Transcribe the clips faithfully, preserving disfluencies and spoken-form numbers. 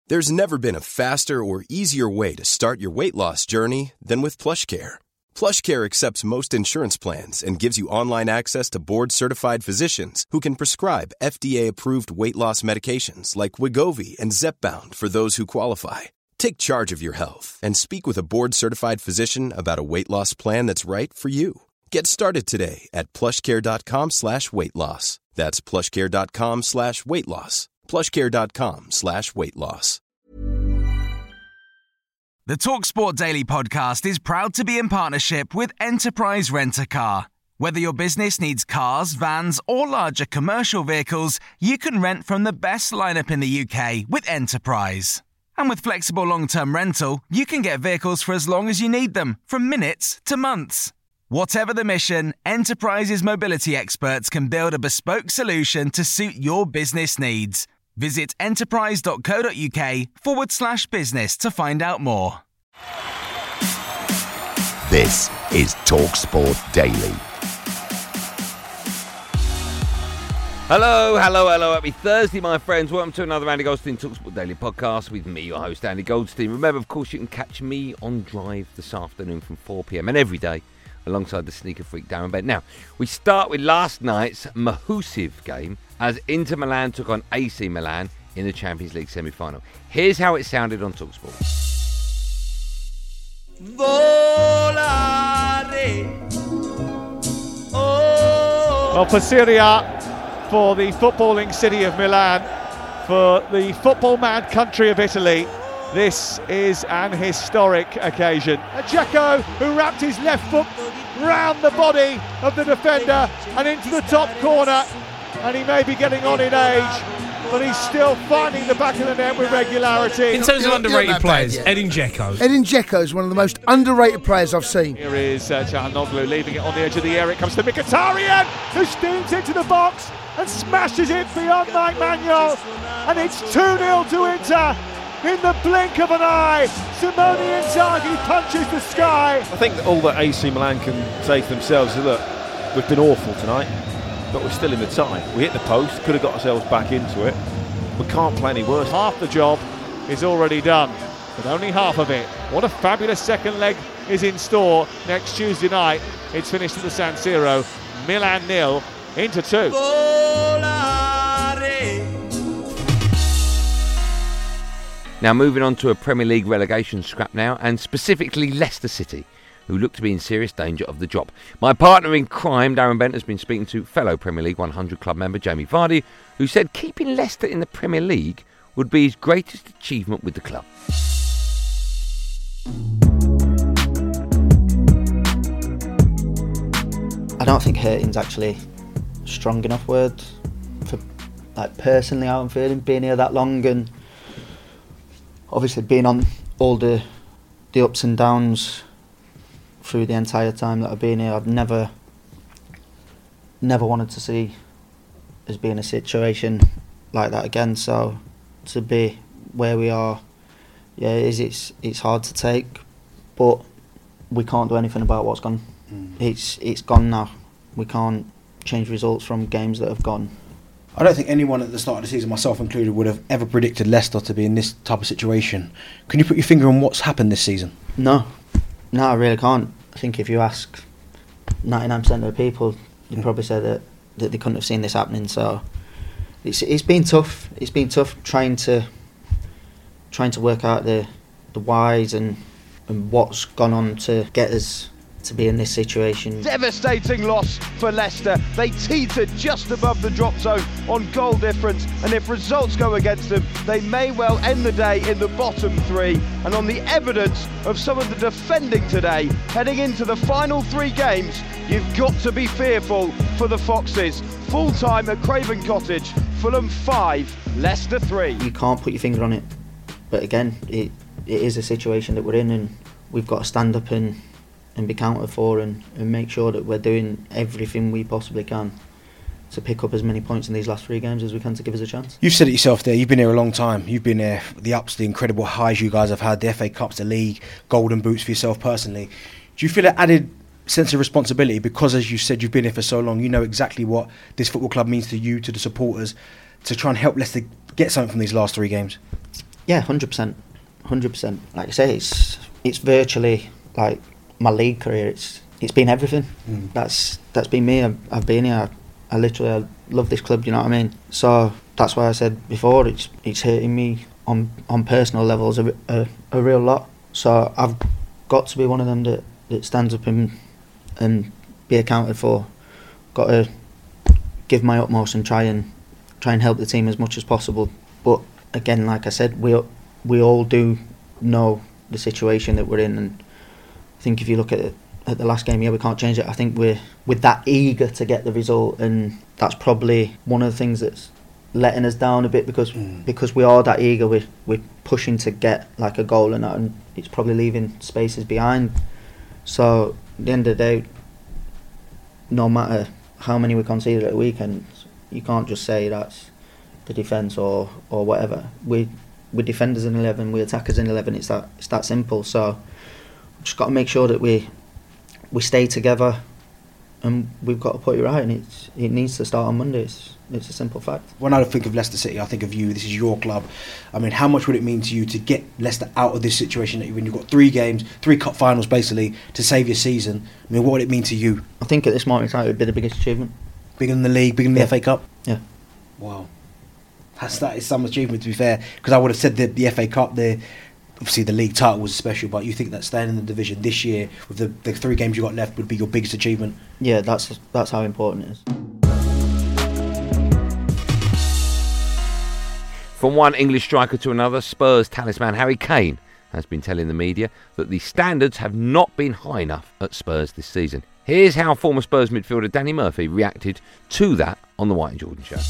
There's never been a faster or easier way to start your weight loss journey than with PlushCare. PlushCare accepts most insurance plans and gives you online access to board-certified physicians who can prescribe F D A-approved weight loss medications like Wegovy and Zepbound for those who qualify. Take charge of your health and speak with a board-certified physician about a weight loss plan that's right for you. Get started today at plushcare.com slash weight loss. That's plushcare.com slash weight loss. plushcare.com slash weight loss. The TalkSport Daily podcast is proud to be in partnership with Enterprise Rent-A-Car. Whether your business needs cars, vans, or larger commercial vehicles, you can rent from the best lineup in the U K with Enterprise. And with flexible long-term rental, you can get vehicles for as long as you need them, from minutes to months. Whatever the mission, Enterprise's mobility experts can build a bespoke solution to suit your business needs. Visit enterprise.co.uk forward slash business to find out more. This is TalkSport Daily. Hello, hello, hello. Happy Thursday, my friends. Welcome to another Andy Goldstein TalkSport Daily podcast with me, your host, Andy Goldstein. Remember, of course, you can catch me on Drive this afternoon from four p.m. and every day alongside the sneaker freak Darren Bent. Now, we start with last night's massive game as Inter Milan took on A C Milan in the Champions League semi-final. Here's how it sounded on TalkSport. Well, for Serie A, for the footballing city of Milan, for the football-mad country of Italy, this is an historic occasion. A Dzeko who wrapped his left foot round the body of the defender and into the top corner, and he may be getting on in age, but he's still finding the back of the net with regularity. In terms of underrated players, Edin Dzeko. Edin Dzeko is one of the most underrated players I've seen. Here is uh, Çalhanoğlu leaving it on the edge of the area. It comes to Mkhitaryan, who steams into the box and smashes it beyond Mike Manuel, and it's two nil to Inter. In the blink of an eye, Simone Inzaghi punches the sky. I think that all that A C Milan can say to themselves is, look, we've been awful tonight, but we're still in the tie. We hit the post, could have got ourselves back into it. We can't play any worse. Half the job is already done, but only half of it. What a fabulous second leg is in store next Tuesday night. It's finished at the San Siro. Milan nil, Inter two. Now moving on to a Premier League relegation scrap now, and specifically Leicester City, who look to be in serious danger of the drop. My partner in crime, Darren Bent, has been speaking to fellow Premier League one hundred club member Jamie Vardy, who said keeping Leicester in the Premier League would be his greatest achievement with the club. I don't think hurting's actually a strong enough word for, like, personally how I'm feeling, being here that long and obviously being on all the the ups and downs through the entire time that I've been here. I've never never wanted to see us be in a situation like that again, so to be where we are, yeah, it is, it's it's hard to take, but we can't do anything about what's gone. Mm. It's it's gone now. We can't change results from games that have gone. I don't think anyone at the start of the season, myself included, would have ever predicted Leicester to be in this type of situation. Can you put your finger on what's happened this season? No, no, I really can't. I think if you ask ninety-nine percent of the people, you'd probably say that, that they couldn't have seen this happening. So it's it's been tough. It's been tough trying to trying to work out the the whys and and what's gone on to get us to be in this situation. Devastating loss for Leicester. They teetered just above the drop zone on goal difference, and if results go against them, they may well end the day in the bottom three. And on the evidence of some of the defending today, heading into the final three games, you've got to be fearful for the Foxes. Full time at Craven Cottage, Fulham five, Leicester three. You can't put your finger on it, but again, it it is a situation that we're in, and we've got to stand up and and be counted for and, and make sure that we're doing everything we possibly can to pick up as many points in these last three games as we can to give us a chance. You've said it yourself there, you've been here a long time, you've been there, the ups, the incredible highs you guys have had, the F A Cups, the league, golden boots for yourself personally. Do you feel an added sense of responsibility because, as you said, you've been here for so long, you know exactly what this football club means to you, to the supporters, to try and help Leicester get something from these last three games? Yeah, one hundred percent. one hundred percent. Like I say, it's it's virtually like my league career. It's it's been everything. Mm. That's that's been me. I've, I've been here. I, I literally I love this club. You know what I mean? So that's why I said before, it's it's hurting me on on personal levels a, a, a real lot. So I've got to be one of them that, that stands up and and be accounted for. Got to give my utmost and try and try and help the team as much as possible. But again, like I said, we we all do know the situation that we're in, and I think if you look at it, at the last game, yeah, we can't change it. I think we're we're that eager to get the result, and that's probably one of the things that's letting us down a bit, because mm. because we are that eager. We're we're pushing to get like a goal and that, and it's probably leaving spaces behind. So at the end of the day, no matter how many we conceded at the weekend, you can't just say that's the defence or, or whatever. We we defenders in eleven, we attackers in eleven. It's that it's that simple. So we've just got to make sure that we we stay together, and we've got to put it right. And it's it needs to start on Monday. It's, it's a simple fact. When I think of Leicester City, I think of you. This is your club. I mean, how much would it mean to you to get Leicester out of this situation that you're in? You've got three games, three cup finals basically to save your season. I mean, what would it mean to you? I think at this moment in time it would be the biggest achievement. Bigger than the league, bigger than the yeah. F A Cup? Yeah. Wow. That's, that is some achievement, to be fair. Because I would have said that the F A Cup, the obviously the league title was special, but you think that staying in the division this year with the, the three games you got left would be your biggest achievement? Yeah, that's that's how important it is. From one English striker to another, Spurs talisman Harry Kane has been telling the media that the standards have not been high enough at Spurs this season. Here's how former Spurs midfielder Danny Murphy reacted to that on the White and Jordan Show.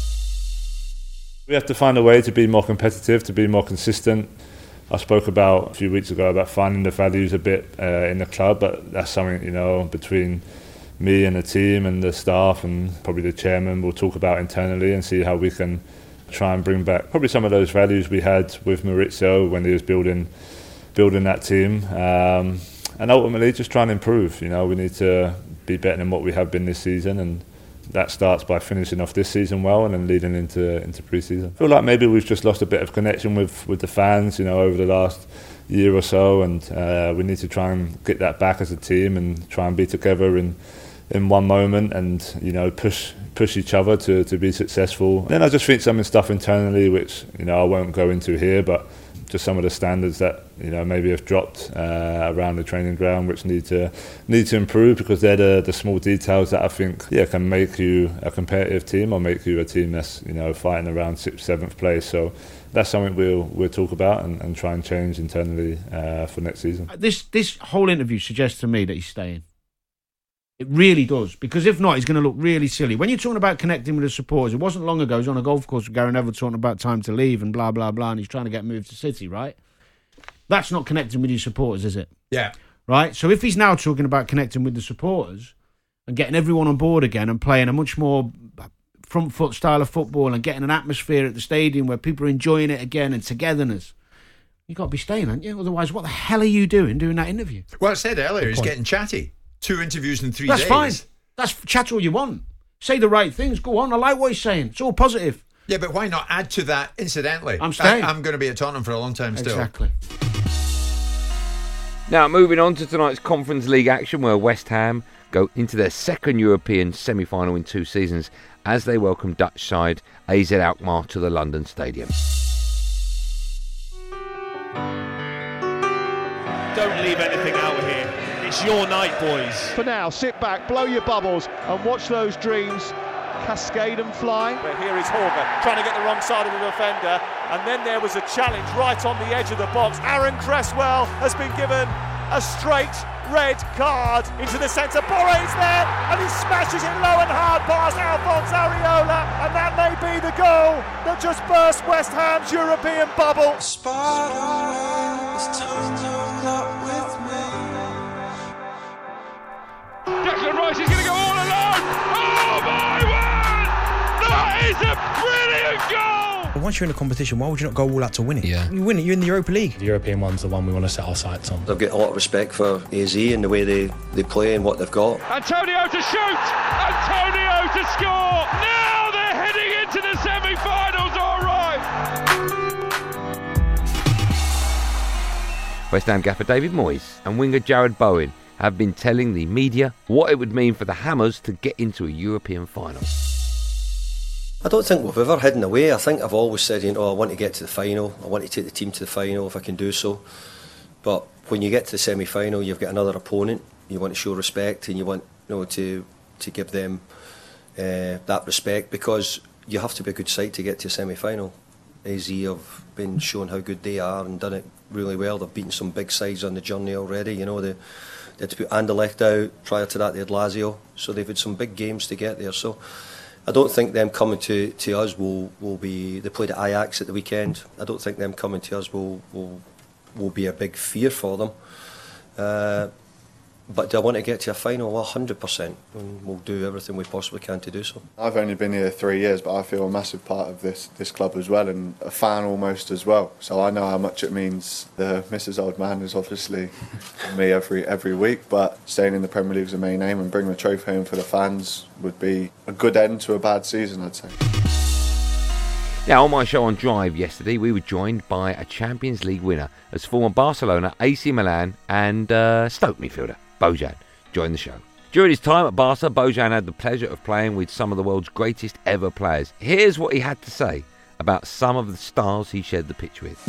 We have to find a way to be more competitive, to be more consistent. I spoke about a few weeks ago about finding the values a bit uh, in the club, but that's something, you know, between me and the team and the staff and probably the chairman we'll talk about internally and see how we can try and bring back probably some of those values we had with Maurizio when he was building building that team, um, and ultimately just try and improve. You know, we need to be better than what we have been this season, and that starts by finishing off this season well and then leading into into pre-season. I feel like maybe we've just lost a bit of connection with, with the fans, you know, over the last year or so, and uh, we need to try and get that back as a team and try and be together in in one moment and, you know, push push each other to, to be successful. And then I just think some stuff internally, which, you know, I won't go into here, but just some of the standards that, you know, maybe have dropped uh, around the training ground, which need to need to improve, because they're the, the small details that I think, yeah, can make you a competitive team or make you a team that's, you know, fighting around sixth, seventh place. So that's something we'll we'll talk about and, and try and change internally uh, for next season. This this whole interview suggests to me that he's staying. It really does, because if not, he's going to look really silly. When you're talking about connecting with the supporters, it wasn't long ago he was on a golf course with Gary Neville talking about time to leave and blah, blah, blah, and he's trying to get moved to City, right? That's not connecting with your supporters, is it? Yeah. Right? So if he's now talking about connecting with the supporters and getting everyone on board again and playing a much more front foot style of football and getting an atmosphere at the stadium where people are enjoying it again and togetherness, you've got to be staying, haven't you? Otherwise, what the hell are you doing doing that interview? Well, I said earlier, he's getting chatty. Two interviews in three That's days. That's fine. That's chat all you want. Say the right things. Go on. I like what he's saying. It's all positive. Yeah, but why not add to that incidentally? I'm staying. I, I'm going to be at Tottenham for a long time still. Exactly. Now, moving on to tonight's Conference League action, where West Ham go into their second European semi-final in two seasons as they welcome Dutch side A Z Alkmaar to the London Stadium. Don't leave anything out here. It's your night, boys. For now, sit back, blow your bubbles, and watch those dreams cascade and fly. But here is Horga trying to get the wrong side of the defender, and then there was a challenge right on the edge of the box. Aaron Cresswell has been given a straight red card into the centre. Borre's there, and he smashes it low and hard past Alphonse Areola, and that may be the goal that just burst West Ham's European bubble. Declan Rice is going to go all alone. Oh my word! That is a brilliant goal! Once you're in a competition, why would you not go all out to win it? Yeah. You win it, you're in the Europa League. The European one's the one we want to set our sights on. I've got a lot of respect for A Z and the way they, they play and what they've got. Antonio to shoot! Antonio to score! Now they're heading into the semi-finals, all right! West Ham gaffer David Moyes and winger Jared Bowen have been telling the media what it would mean for the Hammers to get into a European final. I don't think we've ever hidden away. I think I've always said, you know, I want to get to the final. I want to take the team to the final if I can do so. But when you get to the semi-final, you've got another opponent. You want to show respect, and you want, you know, to to give them uh, that respect, because you have to be a good side to get to a semi-final. A Z have been shown how good they are and done it really well. They've beaten some big sides on the journey already. You know, they, they had to put Anderlecht out. Prior to that, they had Lazio. So they've had some big games to get there. So I don't think them coming to, to us will, will be... They played at Ajax at the weekend. I don't think them coming to us will will, will be a big fear for them. Uh, but do I want to get to a final? Well, one hundred percent. And we'll do everything we possibly can to do so. I've only been here three years, but I feel a massive part of this, this club as well, and a fan almost as well. So I know how much it means. The Missus Old Man is obviously me every every week, but staying in the Premier League is a main aim, and bringing the trophy home for the fans would be a good end to a bad season, I'd say. Now, on my show on Drive yesterday, we were joined by a Champions League winner as former Barcelona, A C Milan and uh, Stoke midfielder Bojan joined the show. During his time at Barca, Bojan had the pleasure of playing with some of the world's greatest ever players. Here's what he had to say about some of the stars he shared the pitch with.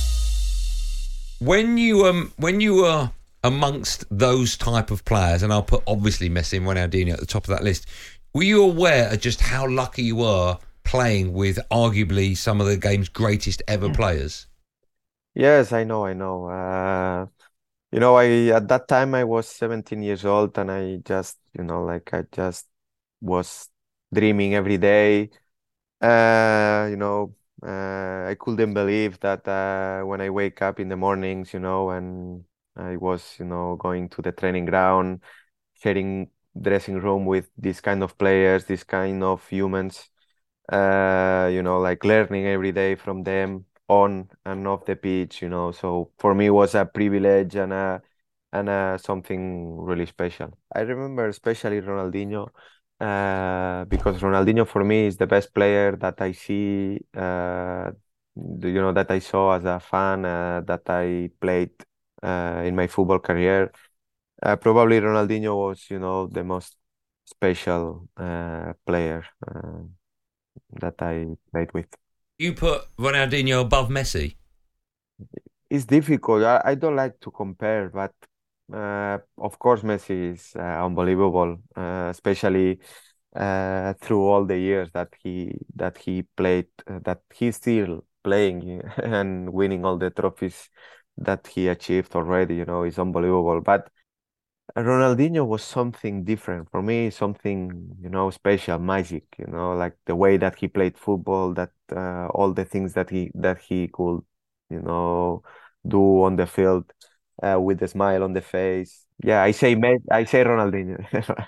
When you um when you were amongst those type of players, and I'll put obviously Messi and Ronaldinho at the top of that list, were you aware of just how lucky you were playing with arguably some of the game's greatest ever players? Yes, I know, I know. Uh, you know, I at that time I was seventeen years old, and I just, you know, like I just was dreaming every day. Uh, you know, uh, I couldn't believe that uh, when I wake up in the mornings, you know, and I was, you know, going to the training ground, sharing dressing room with these kind of players, these kind of humans. Uh, you know, like learning every day from them on and off the pitch, you know. So for me, it was a privilege and a, and a, something really special. I remember especially Ronaldinho, uh, because Ronaldinho for me is the best player that I see, uh, you know, that I saw as a fan, uh, that I played uh, in my football career. Uh, probably Ronaldinho was, you know, the most special uh, player Uh, that I played with. You put Ronaldinho above Messi? It's difficult. I, I don't like to compare, but uh, of course Messi is uh, unbelievable, uh, especially uh, through all the years that he that he played, uh, that he's still playing and winning all the trophies that he achieved already. You know, it's unbelievable. But Ronaldinho was something different for me, something, you know, special, magic, you know, like the way that he played football, that uh, all the things that he that he could, you know, do on the field uh, with a smile on the face. Yeah, I say I say Ronaldinho.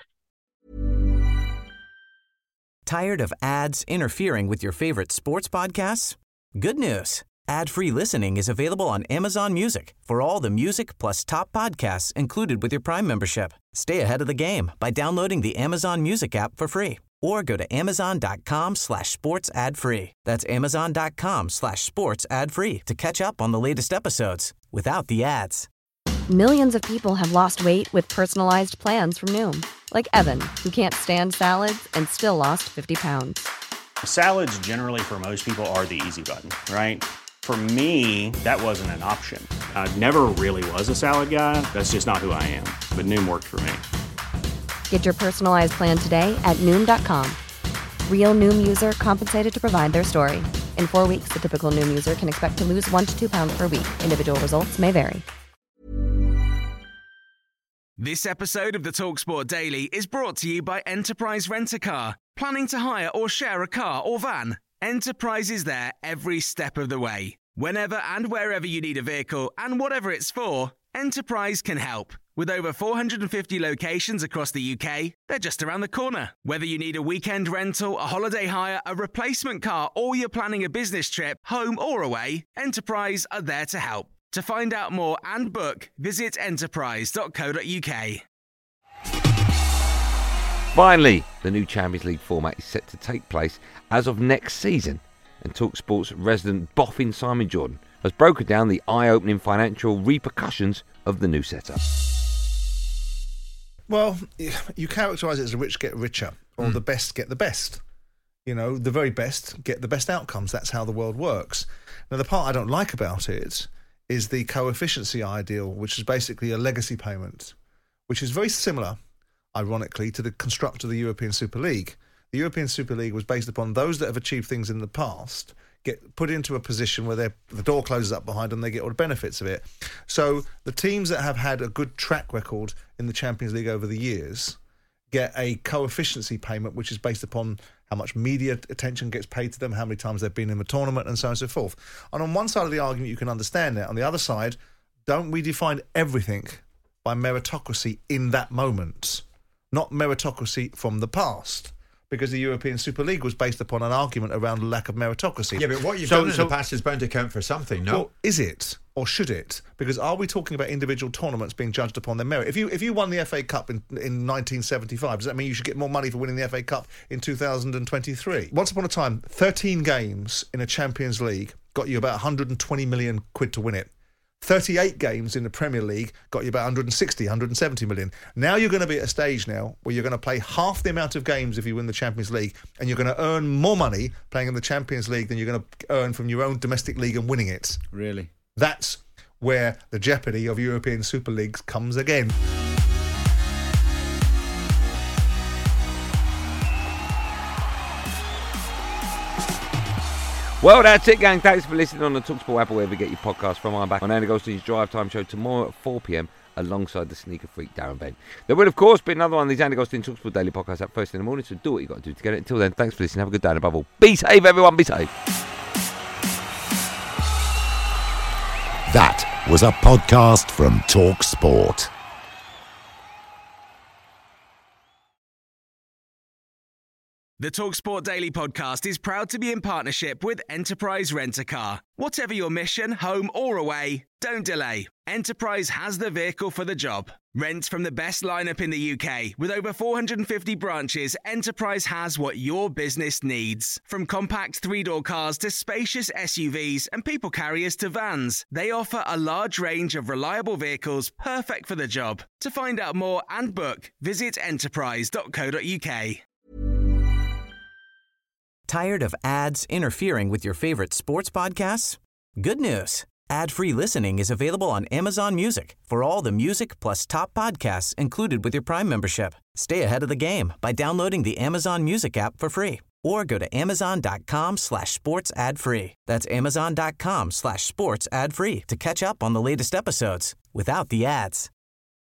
Tired of ads interfering with your favorite sports podcasts? Good news. Ad-free listening is available on Amazon Music for all the music plus top podcasts included with your Prime membership. Stay ahead of the game by downloading the Amazon Music app for free or go to amazon.com slash sports ad free. That's amazon.com slash sports ad free to catch up on the latest episodes without the ads. Millions of people have lost weight with personalized plans from Noom, like Evan, who can't stand salads and still lost fifty pounds. Salads generally for most people are the easy button, right? For me, that wasn't an option. I never really was a salad guy. That's just not who I am. But Noom worked for me. Get your personalized plan today at Noom dot com. Real Noom user compensated to provide their story. In four weeks, the typical Noom user can expect to lose one to two pounds per week. Individual results may vary. This episode of the TalkSport Daily is brought to you by Enterprise Rent-A-Car. Planning to hire or share a car or van? Enterprise is there every step of the way. Whenever and wherever you need a vehicle and whatever it's for, Enterprise can help. With over four hundred fifty locations across the U K, they're just around the corner. Whether you need a weekend rental, a holiday hire, a replacement car, or you're planning a business trip, home or away, Enterprise are there to help. To find out more and book, visit enterprise dot co dot uk. Finally, the new Champions League format is set to take place as of next season, and TalkSport's resident boffin Simon Jordan has broken down the eye-opening financial repercussions of the new setup. Well, you characterise it as the rich get richer, or mm. the best get the best. You know, the very best get the best outcomes. That's how the world works. Now, the part I don't like about it is the coefficiency ideal, which is basically a legacy payment, which is very similar, ironically, to the construct of the European Super League. The European Super League was based upon those that have achieved things in the past get put into a position where the door closes up behind them, they get all the benefits of it. So the teams that have had a good track record in the Champions League over the years get a coefficiency payment, which is based upon how much media attention gets paid to them, how many times they've been in the tournament, and so on and so forth. And on one side of the argument, you can understand that. On the other side, don't we define everything by meritocracy in that moment, not meritocracy from the past? Because the European Super League was based upon an argument around the lack of meritocracy. Yeah, but what you've so, done so, in the past is bound to count for something, no? Well, is it? Or should it? Because are we talking about individual tournaments being judged upon their merit? If you if you won the F A Cup in, in nineteen seventy-five, does that mean you should get more money for winning the F A Cup in two thousand twenty-three? Once upon a time, thirteen games in a Champions League got you about one hundred twenty million quid to win it. thirty-eight games in the Premier League got you about one hundred sixty, one hundred seventy million. Now you're going to be at a stage now where you're going to play half the amount of games if you win the Champions League, and you're going to earn more money playing in the Champions League than you're going to earn from your own domestic league and winning it. Really? That's where the jeopardy of European Super Leagues comes again. Well, that's it, gang. Thanks for listening on the TalkSport app or wherever you get your podcast from. I'm back on Andy Goldstein's Drive Time Show tomorrow at four p.m. alongside the sneaker freak Darren Bent. There will, of course, be another one of these Andy Goldstein TalkSport daily podcasts up first in the morning, so do what you got to do to get it. Until then, thanks for listening. Have a good day, and above all, be safe, everyone. Be safe. That was a podcast from TalkSport. The TalkSport Daily Podcast is proud to be in partnership with Enterprise Rent-A-Car. Whatever your mission, home or away, don't delay. Enterprise has the vehicle for the job. Rent from the best lineup in the U K. With over four hundred fifty branches, Enterprise has what your business needs. From compact three-door cars to spacious S U Vs and people carriers to vans, they offer a large range of reliable vehicles perfect for the job. To find out more and book, visit enterprise dot co dot uk. Tired of ads interfering with your favorite sports podcasts? Good news. Ad-free listening is available on Amazon Music for all the music plus top podcasts included with your Prime membership. Stay ahead of the game by downloading the Amazon Music app for free or go to amazon.com slash sports ad free. That's amazon.com slash sports ad free to catch up on the latest episodes without the ads.